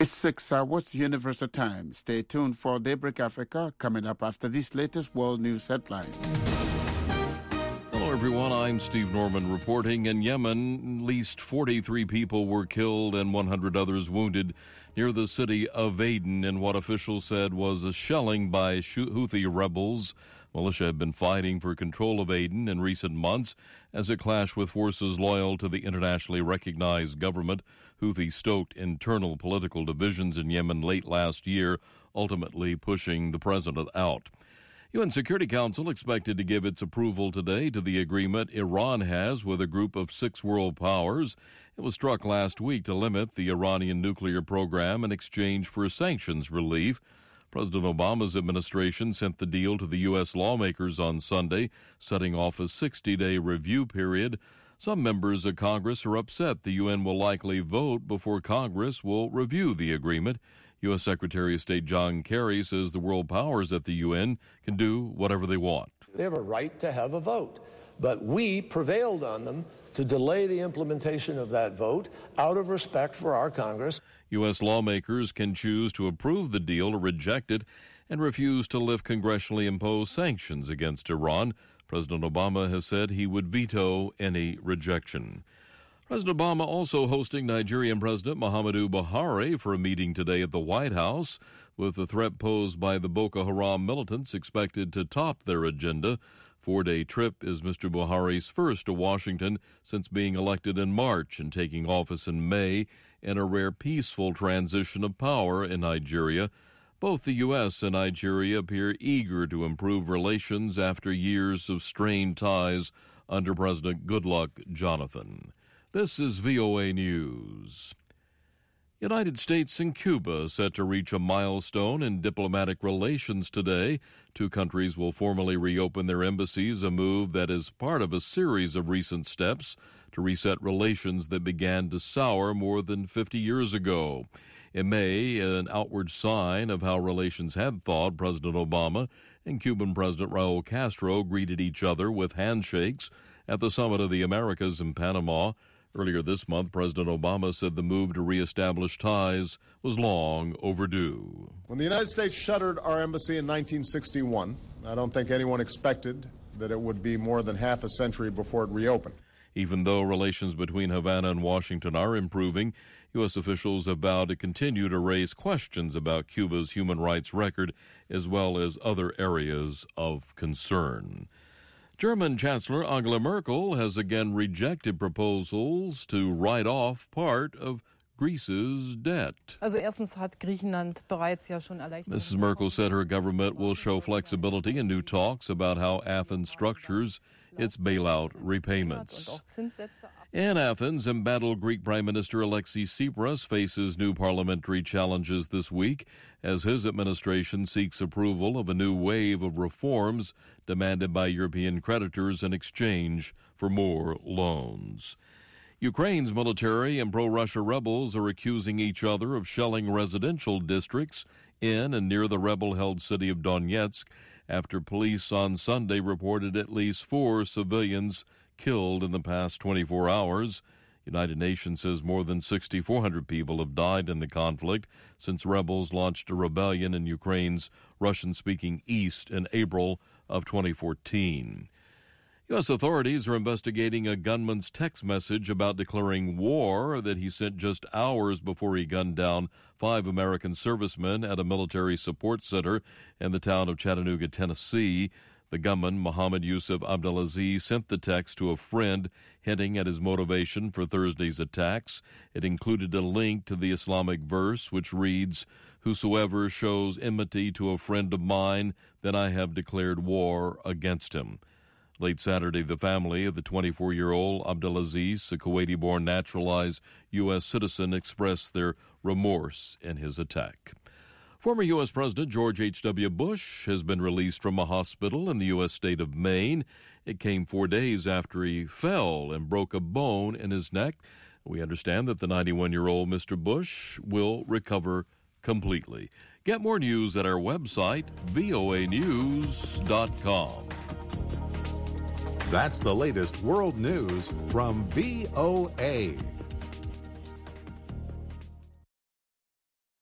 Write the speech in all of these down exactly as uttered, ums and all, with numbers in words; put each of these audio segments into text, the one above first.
It's six hours, Universal Time. Stay tuned for Daybreak Africa, coming up after these latest world news headlines. Hello, everyone. I'm Steve Norman reporting. In Yemen, at least forty-three people were killed and one hundred others wounded near the city of Aden in what officials said was a shelling by Houthi rebels. Militia have been fighting for control of Aden in recent months as it clashed with forces loyal to the internationally recognized government. Houthi stoked internal political divisions in Yemen late last year, ultimately pushing the president out. U N Security Council expected to give its approval today to the agreement Iran has with a group of six world powers. It was struck last week to limit the Iranian nuclear program in exchange for sanctions relief. President Obama's administration sent the deal to the U S lawmakers on Sunday, setting off a sixty-day review period. Some members of Congress are upset the U N will likely vote before Congress will review the agreement. U S Secretary of State John Kerry says the world powers at the U N can do whatever they want. They have a right to have a vote, but we prevailed on them to delay the implementation of that vote out of respect for our Congress. U S lawmakers can choose to approve the deal or reject it and refuse to lift congressionally imposed sanctions against Iran. President Obama has said he would veto any rejection. President Obama also hosting Nigerian President Muhammadu Buhari for a meeting today at the White House, with the threat posed by the Boko Haram militants expected to top their agenda. Four-day trip is Mister Buhari's first to Washington since being elected in March and taking office in May in a rare peaceful transition of power in Nigeria. Both the U S and Nigeria appear eager to improve relations after years of strained ties under President Goodluck Jonathan. This is V O A News. United States and Cuba set to reach a milestone in diplomatic relations today. Two countries will formally reopen their embassies, a move that is part of a series of recent steps to reset relations that began to sour more than fifty years ago. In May, an outward sign of how relations had thawed, President Obama and Cuban President Raul Castro greeted each other with handshakes at the Summit of the Americas in Panama. Earlier this month, President Obama said the move to reestablish ties was long overdue. When the United States shuttered our embassy in nineteen sixty-one, I don't think anyone expected that it would be more than half a century before it reopened. Even though relations between Havana and Washington are improving, U S officials have vowed to continue to raise questions about Cuba's human rights record as well as other areas of concern. German Chancellor Angela Merkel has again rejected proposals to write off part of Greece's debt. Missus Merkel said her government will show flexibility in new talks about how Athens structures its bailout repayments. In Athens, embattled Greek Prime Minister Alexis Tsipras faces new parliamentary challenges this week as his administration seeks approval of a new wave of reforms demanded by European creditors in exchange for more loans. Ukraine's military and pro-Russia rebels are accusing each other of shelling residential districts in and near the rebel-held city of Donetsk after police on Sunday reported at least four civilians killed in the past twenty-four hours. United Nations says more than six thousand four hundred people have died in the conflict since rebels launched a rebellion in Ukraine's Russian-speaking east in April of twenty fourteen. U S authorities are investigating a gunman's text message about declaring war that he sent just hours before he gunned down five American servicemen at a military support center in the town of Chattanooga, Tennessee. The gunman, Mohammed Yusuf Abdelaziz, sent the text to a friend hinting at his motivation for Thursday's attacks. It included a link to the Islamic verse, which reads, "Whosoever shows enmity to a friend of mine, then I have declared war against him." Late Saturday, the family of the twenty-four-year-old Abdelaziz, a Kuwaiti-born naturalized U S citizen, expressed their remorse in his attack. Former U S President George H W. Bush has been released from a hospital in the U S state of Maine. It came four days after he fell and broke a bone in his neck. We understand that the ninety-one-year-old Mister Bush will recover completely. Get more news at our website, V O A news dot com. That's the latest world news from V O A.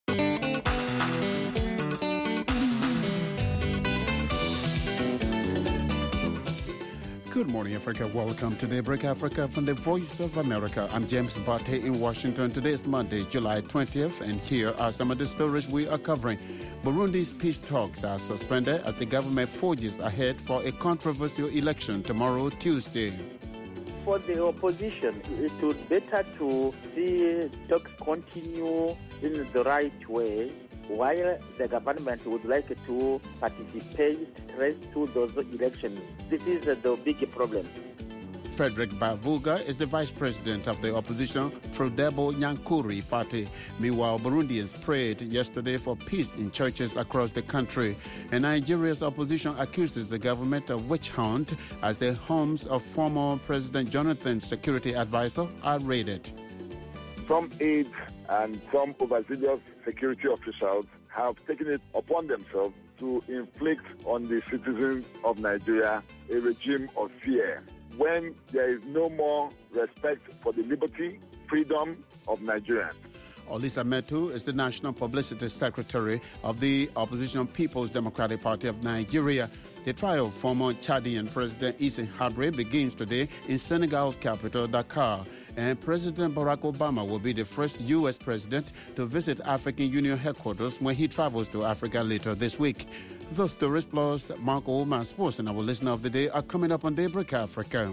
Good morning, Africa. Welcome to Daybreak Africa from the Voice of America. I'm James Bate in Washington. Today is Monday, July twentieth, and here are some of the stories we are covering. Burundi's peace talks are suspended as the government forges ahead for a controversial election tomorrow, Tuesday. For the opposition, it would be better to see talks continue in the right way, while the government would like to participate to those elections. This is the big problem. Frederick Bavuga is the vice president of the opposition Frodebo Nyankuri party. Meanwhile, Burundians prayed yesterday for peace in churches across the country. And Nigeria's opposition accuses the government of witch hunt as the homes of former President Jonathan's security advisor are raided. Some aides and some overzealous security officials have taken it upon themselves to inflict on the citizens of Nigeria a regime of fear, when there is no more respect for the liberty, freedom of Nigerians. Olisa Metu is the National Publicity Secretary of the opposition People's Democratic Party of Nigeria. The trial of former Chadian President Issa Habre begins today in Senegal's capital, Dakar. And President Barack Obama will be the first U S president to visit African Union headquarters when he travels to Africa later this week. Those stories plus Marco Oman Sports and our listener of the day are coming up on Daybreak Africa.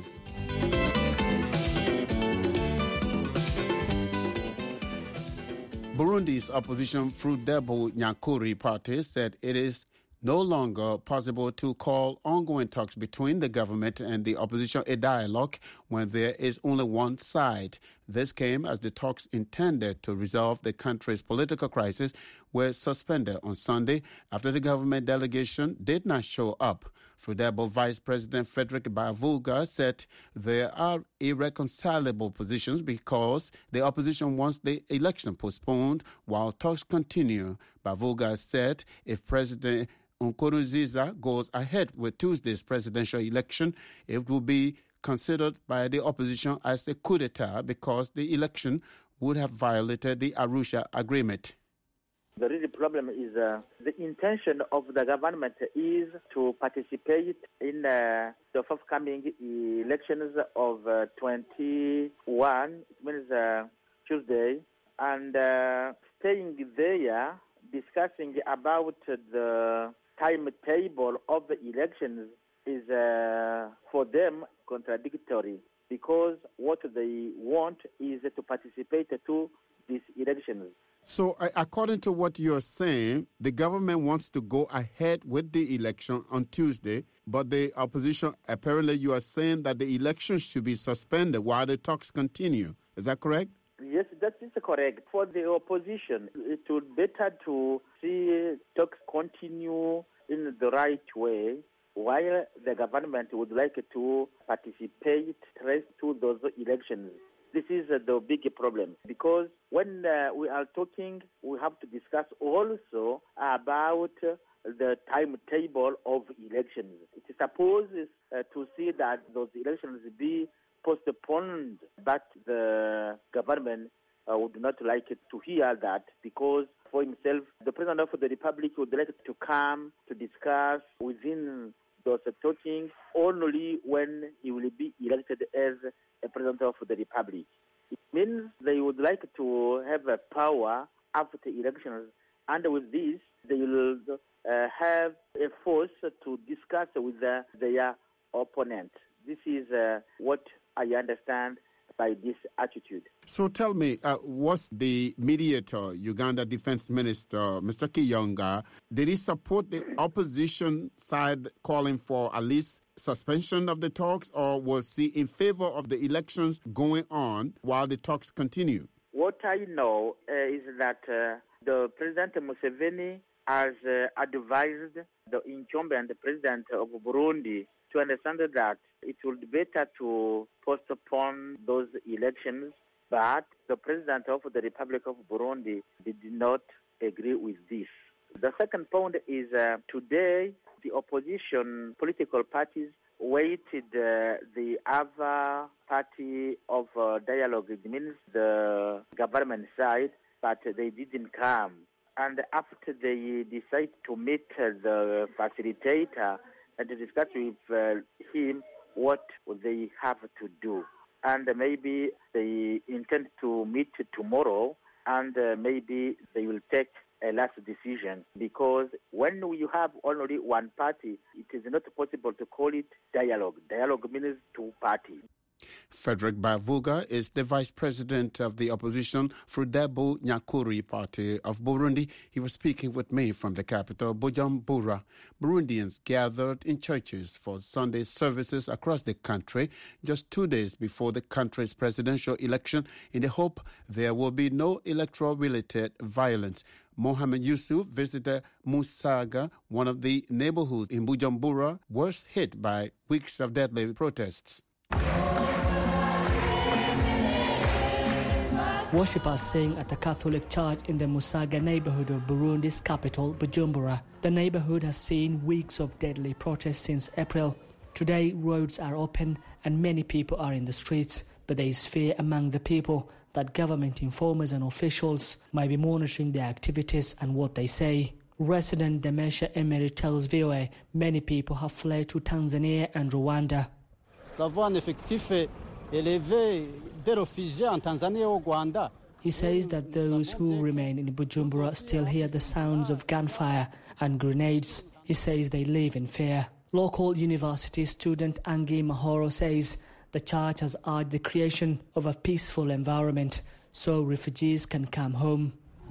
Burundi's opposition Frodebo Nyankuri party said it is no longer possible to call ongoing talks between the government and the opposition a dialogue when there is only one side. This came as the talks intended to resolve the country's political crisis were suspended on Sunday after the government delegation did not show up. Frodebo Vice President Frederick Bavuga said there are irreconcilable positions because the opposition wants the election postponed while talks continue. Bavuga said if President Nkurunziza goes ahead with Tuesday's presidential election, it will be considered by the opposition as a coup d'etat because the election would have violated the Arusha Agreement. The real problem is uh, the intention of the government is to participate in uh, the forthcoming elections of uh, twenty-one, it means uh, Tuesday, and uh, staying there, discussing about the timetable of the elections is uh, for them contradictory, because what they want is to participate to these elections. So uh, according to what you're saying, the government wants to go ahead with the election on Tuesday, but the opposition, apparently you are saying that the election should be suspended while the talks continue. Is that correct? Yes, that is correct. For the opposition, it would be better to see talks continue in the right way, while the government would like to participate to those elections. This is uh, the big problem, because when uh, we are talking, we have to discuss also about uh, the timetable of elections. It is supposed uh, to see that those elections be postponed, but the government uh, would not like it to hear that, because for himself, the President of the Republic would like to come to discuss within those talking only when he will be elected as a President of the Republic. It means they would like to have a power after the elections, and with this, they will uh, have a force to discuss with uh, their opponent. This is uh, what I understand by this attitude. So tell me, uh, was the mediator, Uganda Defense Minister, Mister Kiyonga, did he support the opposition side calling for at least suspension of the talks, or was he in favor of the elections going on while the talks continue? What I know uh, is that uh, the President Museveni has uh, advised the incumbent President of Burundi to understand that it would be better to postpone those elections, but the President of the Republic of Burundi did not agree with this. The second point is uh, today the opposition political parties waited uh, the other party of uh, dialogue, it means the government side, but they didn't come. And after they decided to meet uh, the facilitator and to discuss with uh, him, what they have to do. And maybe they intend to meet tomorrow, and uh, maybe they will take a last decision, because when you have only one party, it is not possible to call it dialogue. Dialogue means two parties. Frederick Bavuga is the vice president of the opposition Frudebo Nyakuri party of Burundi. He was speaking with me from the capital, Bujumbura. Burundians gathered in churches for Sunday services across the country just two days before the country's presidential election in the hope there will be no electoral-related violence. Mohamed Yusuf visited Musaga, one of the neighborhoods in Bujumbura worst hit by weeks of deadly protests. Worshippers sing at a Catholic church in the Musaga neighborhood of Burundi's capital, Bujumbura. The neighborhood has seen weeks of deadly protests since April. Today, roads are open and many people are in the streets, but there is fear among the people that government informers and officials might be monitoring their activities and what they say. Resident Demesha Emery tells V O A many people have fled to Tanzania and Rwanda. He says that those who remain in Bujumbura still hear the sounds of gunfire and grenades. He says they live in fear. Local university student Angie Mahoro says the church has urged the creation of a peaceful environment so refugees can come home.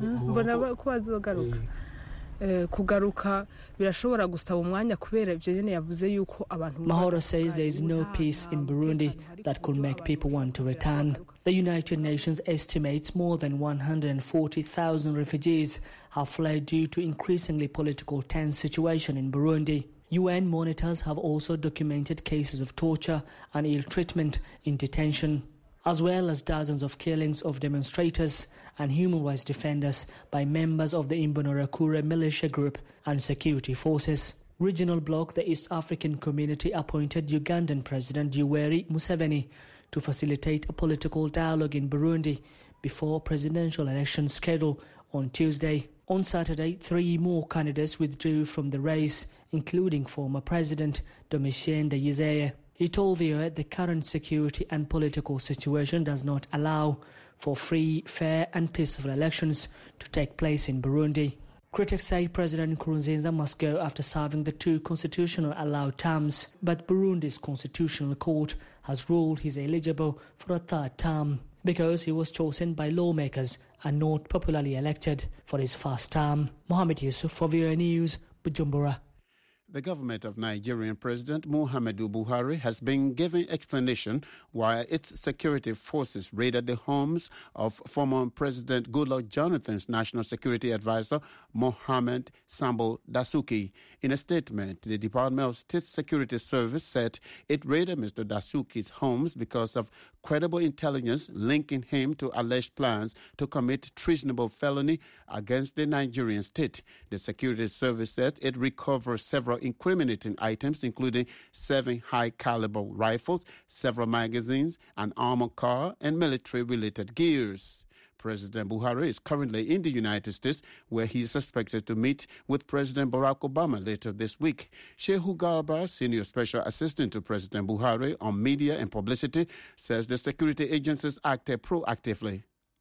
Mahoro says there is no peace in Burundi that could make people want to return. The United Nations estimates more than one hundred forty thousand refugees have fled due to increasingly political tense situation in Burundi. U N monitors have also documented cases of torture and ill treatment in detention, as well as dozens of killings of demonstrators and human rights defenders by members of the Imbonerakure militia group and security forces. Regional bloc, the East African Community, appointed Ugandan President Yoweri Museveni to facilitate a political dialogue in Burundi before presidential elections scheduled on Tuesday. On Saturday, three more candidates withdrew from the race, including former President Domitien Ndayizeye. He told V O A the current security and political situation does not allow for free, fair and peaceful elections to take place in Burundi. Critics say President Nkurunziza must go after serving the two constitutional allowed terms, but Burundi's constitutional court has ruled he's eligible for a third term because he was chosen by lawmakers and not popularly elected for his first term. Mohamed Yusuf for V O A News, Bujumbura. The government of Nigerian President Muhammadu Buhari has been giving explanation why its security forces raided the homes of former President Goodluck Jonathan's National Security Advisor, Mohammed Sambo Dasuki. In a statement, the Department of State Security Service said it raided Mister Dasuki's homes because of credible intelligence linking him to alleged plans to commit treasonable felony against the Nigerian state. The security service said it recovered several incriminating items, including seven high-caliber rifles, several magazines, an armored car, and military-related gears. President Buhari is currently in the United States, where he is suspected to meet with President Barack Obama later this week. Shehu Garba, Senior Special Assistant to President Buhari on Media and Publicity, says the security agencies acted proactively.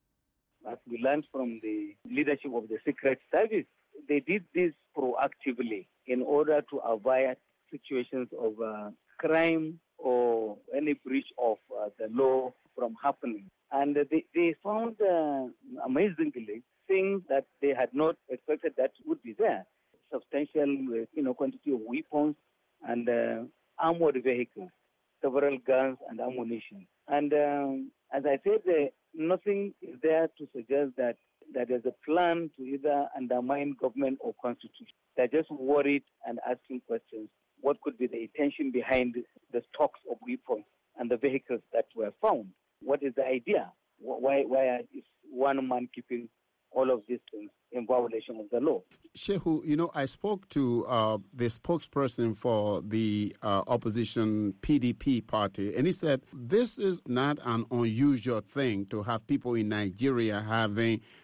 As we learned from the leadership of the Secret Service, they did this proactively in order to avoid situations of uh, crime or any breach of uh, the law from happening. And they, they found, uh, amazingly, things that they had not expected that would be there. Substantial, uh, you know, quantity of weapons and uh, armored vehicles, several guns and ammunition. And um, as I said, uh, nothing is there to suggest that, that there's a plan to either undermine government or constitution. They're just worried and asking questions. What could be the intention behind the stocks of weapons and the vehicles that were found? What is the idea? Why, why is one man keeping all of these things in violation of the law? Shehu, you know, I spoke to uh, the spokesperson for the uh, opposition P D P party, and he said this is not an unusual thing to have people in Nigeria having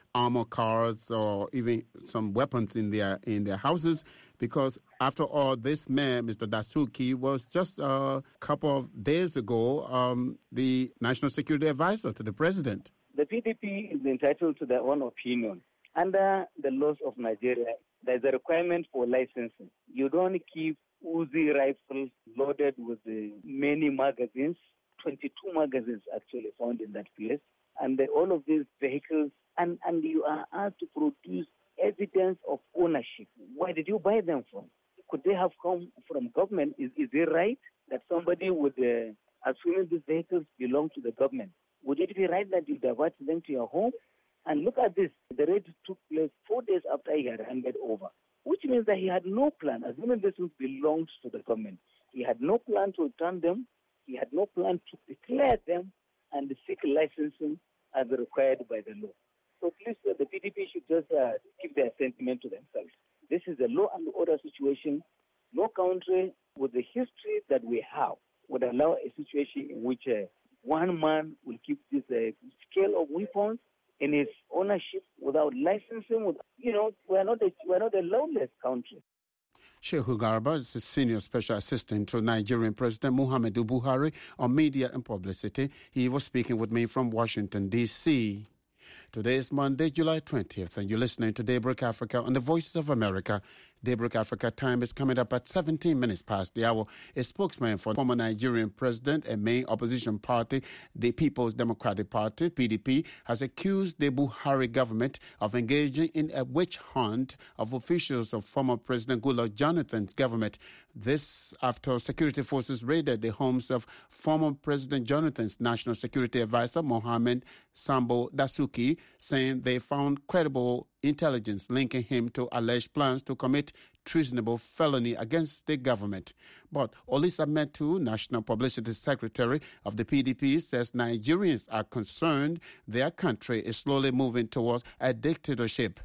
armor cars or even some weapons in their in their houses. Because after all, this man, Mister Dasuki, was just a couple of days ago um, the national security advisor to the president. The P D P is entitled to their own opinion. Under the laws of Nigeria, there's a requirement for licensing. You don't keep Uzi rifles loaded with uh, many magazines, twenty-two magazines actually found in that place, and uh, all of these vehicles, and, and you are asked to produce evidence of ownership. Where did you buy them from? Could they have come from government? Is, is it right that somebody would, uh, assuming these vehicles belong to the government, would it be right that you divert them to your home? And look at this. The raid took place four days after he had handed over, which means that he had no plan. Assuming this belongs to the government, he had no plan to return them. He had no plan to declare them and seek licensing as required by the law. So please, uh, the P D P should just uh, keep their sentiment to themselves. This is a law and order situation. No country with the history that we have would allow a situation in which uh, one man will keep this uh, scale of weapons in his ownership without licensing. With, you know, we're not a, we're not a lawless country. Shehu Garba is the Senior Special Assistant to Nigerian President Muhammadu Buhari on media and publicity. He was speaking with me from Washington, D C Today is Monday, July twentieth, and you're listening to Daybreak Africa on the Voices of America. Daybreak Africa time is coming up at seventeen minutes past the hour. A spokesman for former Nigerian president and main opposition party, the People's Democratic Party, P D P, has accused the Buhari government of engaging in a witch hunt of officials of former President Goodluck Jonathan's government. This after security forces raided the homes of former President Jonathan's national security advisor, Mohammed Sambo Dasuki, saying they found credible intelligence linking him to alleged plans to commit treasonable felony against the government. But Olisa Metu, National Publicity Secretary of the P D P, says Nigerians are concerned their country is slowly moving towards a dictatorship.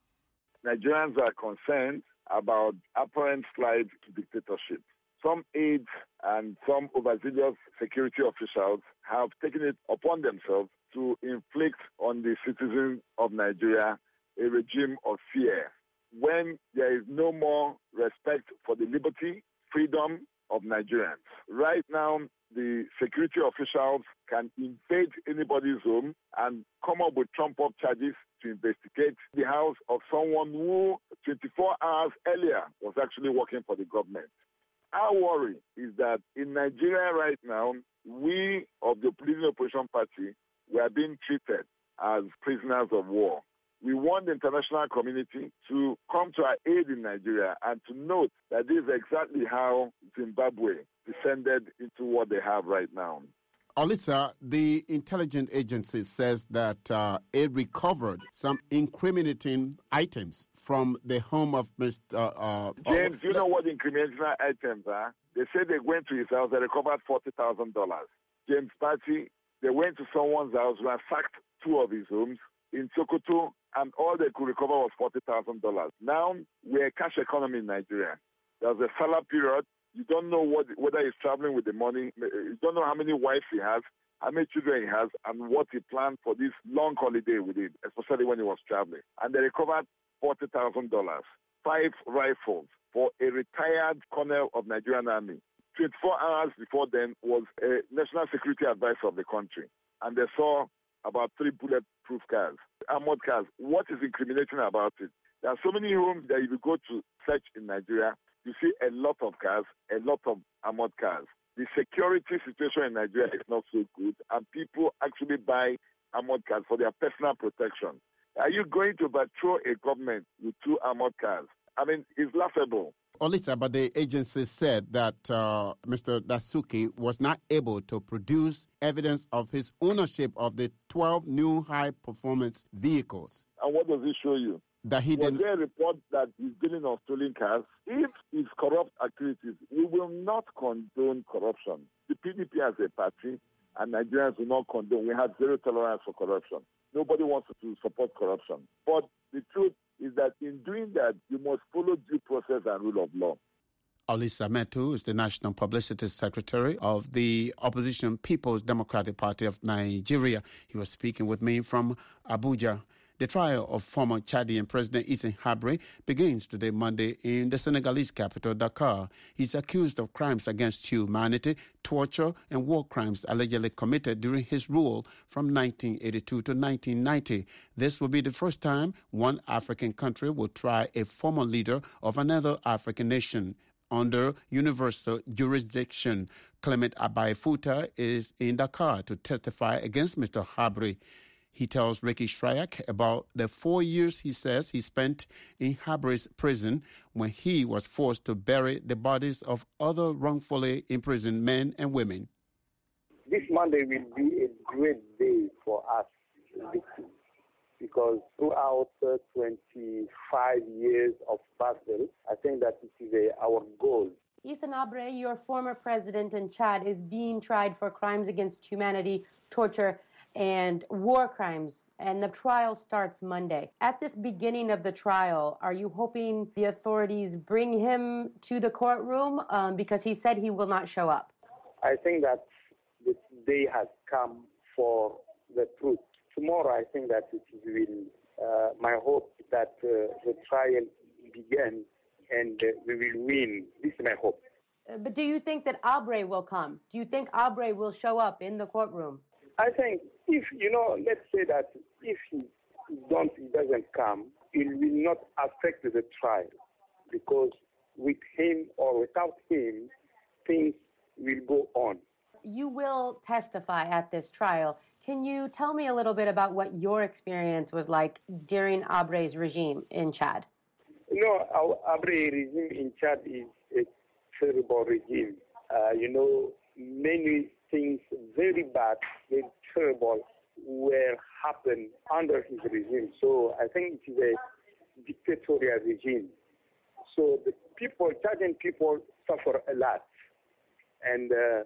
Nigerians are concerned about apparent slide to dictatorship. Some aides and some overzealous security officials have taken it upon themselves to inflict on the citizens of Nigeria a regime of fear, when there is no more respect for the liberty, freedom of Nigerians. Right now, the security officials can invade anybody's home and come up with trump-up charges to investigate the house of someone who twenty-four hours earlier was actually working for the government. Our worry is that in Nigeria right now, we of the political opposition party, we are being treated as prisoners of war. We want the international community to come to our aid in Nigeria and to note that this is exactly how Zimbabwe descended into what they have right now. Olisa, the intelligence agency says that uh, it recovered some incriminating items from the home of Mister Uh, uh, James, you know what incriminating items are? They said they went to his house, they recovered forty thousand dollars. James Party, they went to someone's house, ransacked two of his homes in Sokoto, and all they could recover was forty thousand dollars. Now, we're a cash economy in Nigeria. There's a salah period. You don't know what, whether he's traveling with the money. You don't know how many wives he has, how many children he has, and what he planned for this long holiday with him, especially when he was traveling. And they recovered forty thousand dollars, five rifles for a retired colonel of Nigerian Army. twenty-four hours before then was a national security advisor of the country. And they saw about three bulletproof cars, armored cars. What is incriminating about it? There are so many homes that if you go to search in Nigeria, you see a lot of cars, a lot of armored cars. The security situation in Nigeria is not so good, and people actually buy armored cars for their personal protection. Are you going to overthrow a government with two armored cars? I mean, it's laughable. Olisa, but the agency said that uh, Mister Dasuki was not able to produce evidence of his ownership of the twelve new high-performance vehicles. And what does it show you? That he was didn't... there a report that he's dealing on stolen cars? If it's corrupt activities, we will not condone corruption. The P D P as a party and Nigerians will not condone. We have zero tolerance for corruption. Nobody wants to support corruption. But the truth is that in doing that, you must follow due process and rule of law. Olisa Metu is the National Publicity Secretary of the opposition People's Democratic Party of Nigeria. He was speaking with me from Abuja. The trial of former Chadian President Hissène Habré begins today, Monday, in the Senegalese capital, Dakar. He's accused of crimes against humanity, torture, and war crimes allegedly committed during his rule from nineteen eighty-two to nineteen ninety. This will be the first time one African country will try a former leader of another African nation under universal jurisdiction. Clement Abai-Futa is in Dakar to testify against Mister Habré. He tells Ricky Shryak about the four years he says he spent in Habré's prison when he was forced to bury the bodies of other wrongfully imprisoned men and women. This Monday will be a great day for us victims because throughout uh, twenty-five years of battle, I think that it is uh, our goal. Hissène Habré, your former president in Chad, is being tried for crimes against humanity, torture, and war crimes, and the trial starts Monday. At this beginning of the trial, are you hoping the authorities bring him to the courtroom um, because he said he will not show up? I think that the day has come for the truth. Tomorrow, I think that it will, uh, my hope that uh, the trial begins and uh, we will win. This is my hope. Uh, but do you think that Habré will come? Do you think Habré will show up in the courtroom? I think if, you know, let's say that if he don't, he doesn't come, it will not affect the trial because with him or without him, things will go on. You will testify at this trial. Can you tell me a little bit about what your experience was like during Habré's regime in Chad? You know, our Habré regime in Chad is a terrible regime. Uh, you know, many things very bad, very terrible were happened under his regime. So I think it is a dictatorial regime. So the people, Chadian people suffer a lot. And uh,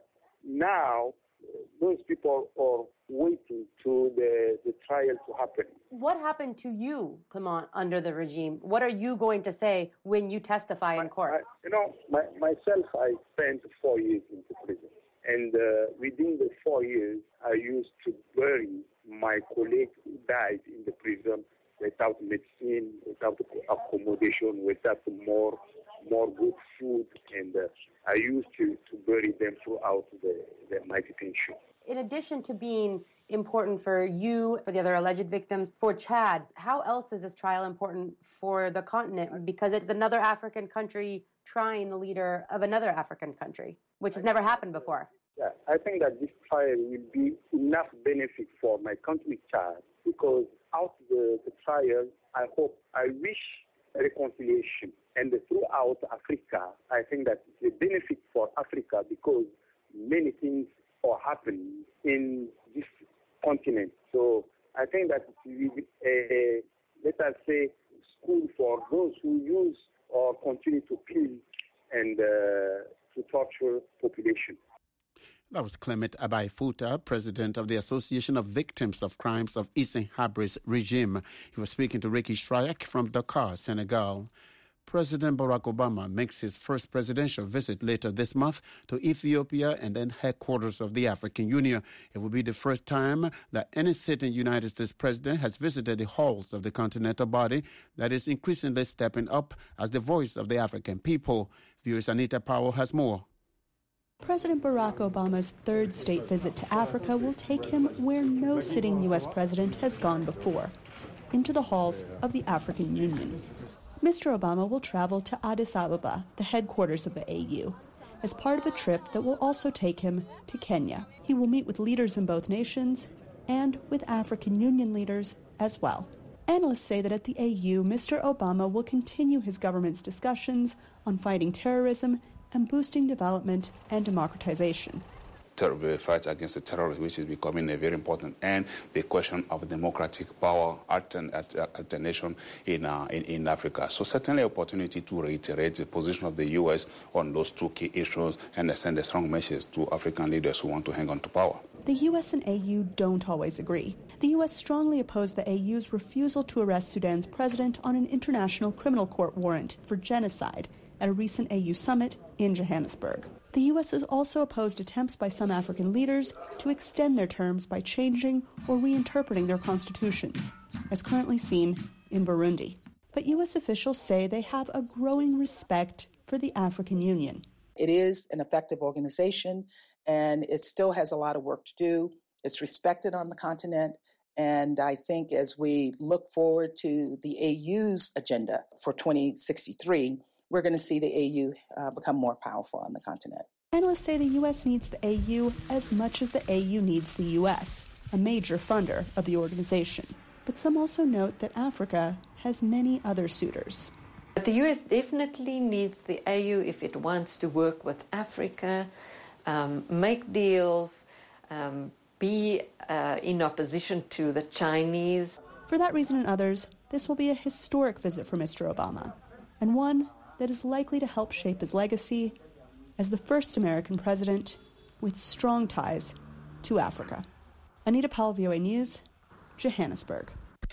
now those people are waiting to the, the trial to happen. What happened to you, Clement, under the regime? What are you going to say when you testify in court? I, you know, my, myself, I spent four years in the prison. And uh, within the four years, I used to bury my colleagues who died in the prison without medicine, without accommodation, without more more good food. And uh, I used to, to bury them throughout the, the, my detention. In addition to being important for you, for the other alleged victims, for Chad, how else is this trial important for the continent? Because it's another African country trying the leader of another African country, which has never happened before. Yeah, I think that this trial will be enough benefit for my country, Chad, because out the, the trial, I hope, I wish reconciliation. And throughout Africa, I think that it's a benefit for Africa because many things are happening in this continent. So I think that it will be a, let us say, school for those who use or continue to kill and uh, to torture population. That was Clement Abai-Futa, president of the Association of Victims of Crimes of Hissène Habré's regime. He was speaking to Ricky Shryak from Dakar, Senegal. President Barack Obama makes his first presidential visit later this month to Ethiopia and then headquarters of the African Union. It will be the first time that any sitting United States president has visited the halls of the continental body that is increasingly stepping up as the voice of the African people. V O A's Anita Powell has more. President Barack Obama's third state visit to Africa will take him where no sitting U S president has gone before, into the halls of the African Union. Mister Obama will travel to Addis Ababa, the headquarters of the A U, as part of a trip that will also take him to Kenya. He will meet with leaders in both nations and with African Union leaders as well. Analysts say that at the A U, Mister Obama will continue his government's discussions on fighting terrorism and boosting development and democratization. The fight against the terrorism, which is becoming a very important, and the question of democratic power alternation in, uh, in in Africa. So certainly an opportunity to reiterate the position of the U S on those two key issues and send a strong message to African leaders who want to hang on to power. The U S and A U don't always agree. The U S strongly opposed the A U's refusal to arrest Sudan's president on an international criminal court warrant for genocide at a recent A U summit in Johannesburg. The U S has also opposed attempts by some African leaders to extend their terms by changing or reinterpreting their constitutions, as currently seen in Burundi. But U S officials say they have a growing respect for the African Union. It is an effective organization, and it still has a lot of work to do. It's respected on the continent, and I think as we look forward to the A U's agenda for twenty sixty-three, we're going to see the A U uh, become more powerful on the continent. Analysts say the U S needs the A U as much as the A U needs the U S, a major funder of the organization. But some also note that Africa has many other suitors. But the U S definitely needs the A U if it wants to work with Africa, um, make deals, um, be uh, in opposition to the Chinese. For that reason and others, this will be a historic visit for Mister Obama, and one that is likely to help shape his legacy as the first American president with strong ties to Africa. Anita Powell, V O A News, Johannesburg.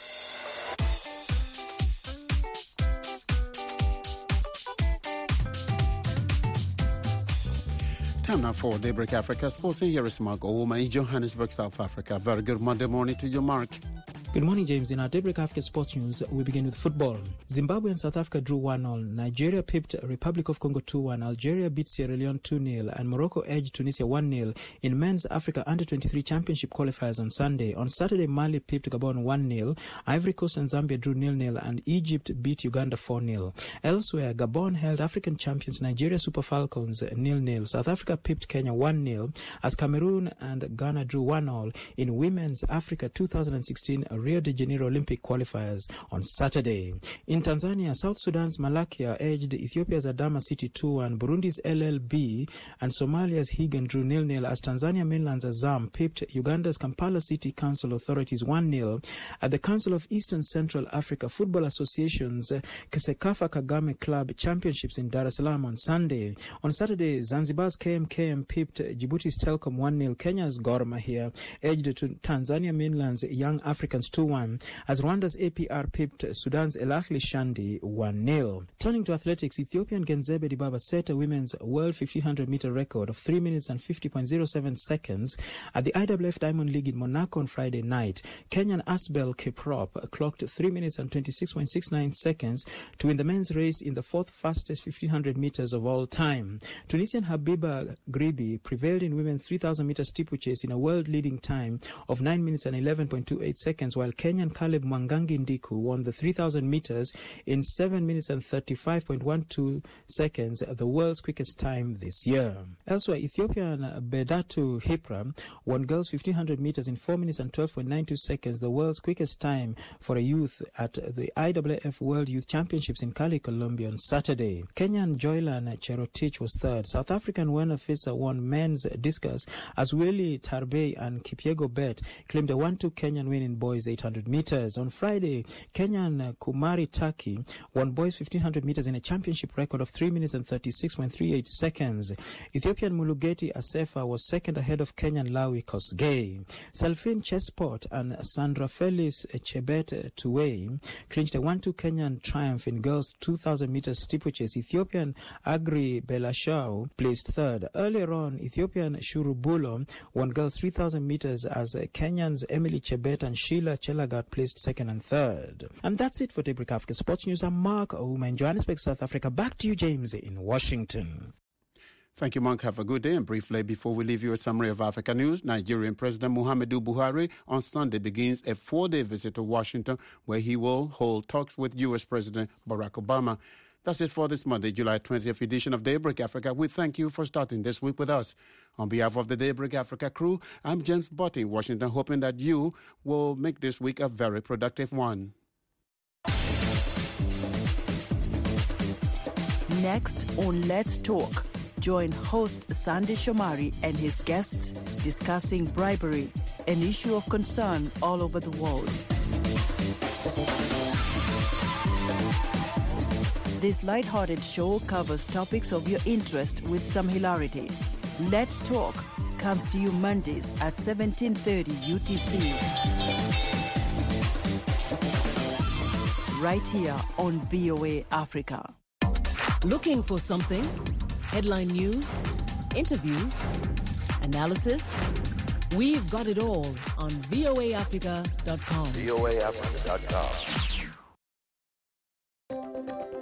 Time now for Daybreak Africa. Sports, here is Mark Owoma in Johannesburg, South Africa. Very good Monday morning to you, Mark. Good morning, James. In our Daybreak Africa Sports News, we begin with football. Zimbabwe and South Africa drew one all. Nigeria pipped Republic of Congo two one. Algeria beat Sierra Leone two nil. And Morocco edged Tunisia one nil in men's Africa under twenty-three Championship qualifiers on Sunday. On Saturday, Mali pipped Gabon one nil. Ivory Coast and Zambia drew nil nil. And Egypt beat Uganda four nil. Elsewhere, Gabon held African champions Nigeria Super Falcons nil nil. South Africa pipped Kenya one nil. As Cameroon and Ghana drew one all in women's Africa two thousand sixteen Rio de Janeiro Olympic qualifiers on Saturday. In Tanzania, South Sudan's Malakia edged Ethiopia's Adama City two one, Burundi's L L B and Somalia's Higan drew nil nil as Tanzania mainland's Azam pipped Uganda's Kampala City Council authorities one nil. At the Council of Eastern Central Africa Football Association's Sekafa Kagame Club Championships in Dar es Salaam on Sunday. On Saturday, Zanzibar's K M K M pipped Djibouti's Telkom one nil. Kenya's Gor Mahia edged to Tanzania mainland's Young Africans two one, as Rwanda's A P R pipped Sudan's El Ahly Shandi one nil. Turning to athletics, Ethiopian Genzebe Dibaba set a women's world fifteen hundred meter record of three minutes and fifty point zero seven seconds at the I W F Diamond League in Monaco on Friday night. Kenyan Asbel Kiprop clocked three minutes and twenty-six point six nine seconds to win the men's race in the fourth fastest fifteen hundred meters of all time. Tunisian Habiba Gribi prevailed in women's three thousand meter steeplechase in a world-leading time of nine minutes and eleven point two eight seconds, while Kenyan Caleb Mwangangi Ndiku won the three thousand meters in seven minutes and thirty-five point one two seconds, the world's quickest time this year. Elsewhere, Ethiopian Bedatu Hipra won girls fifteen hundred meters in four minutes and twelve point nine two seconds, the world's quickest time for a youth at the I W F World Youth Championships in Cali, Colombia on Saturday. Kenyan Joylan Cherotich was third. South African Werner Fisa won men's discus as Willie Tarbey and Kipyego Bet claimed a one two Kenyan win in boys eight hundred meters. On Friday, Kenyan Kumari Taki won boys fifteen hundred meters in a championship record of three minutes and thirty-six point three eight seconds. Ethiopian Mulugeti Asefa was second ahead of Kenyan Lawi Kosgei. Selfin Chesport and Sandra Felis Chebet Tuwei clinched a one two Kenyan triumph in girls two thousand meters steeplechase. Ethiopian Agri Belashau placed third. Earlier on, Ethiopian Shurubulo won girls three thousand meters as Kenyans Emily Chebet and Sheila Chelagat placed second and third. And that's it for Daybreak Africa Sports News. I'm Mark Ouma in Johannesburg, South Africa. Back to you, James, in Washington. Thank you, Mark. Have a good day. And briefly, before we leave you a summary of Africa news, Nigerian President Muhammadu Buhari on Sunday begins a four-day visit to Washington, where he will hold talks with U S President Barack Obama. That's it for this Monday, July twentieth edition of Daybreak Africa. We thank you for starting this week with us. On behalf of the Daybreak Africa crew, I'm James Botte in Washington, hoping that you will make this week a very productive one. Next on Let's Talk, join host Sandy Shomari and his guests discussing bribery, an issue of concern all over the world. This light-hearted show covers topics of your interest with some hilarity. Let's Talk comes to you Mondays at seventeen thirty U T C. Right here on V O A Africa. Looking for something? Headline news, interviews, analysis. We've got it all on voa africa dot com. voa africa dot com.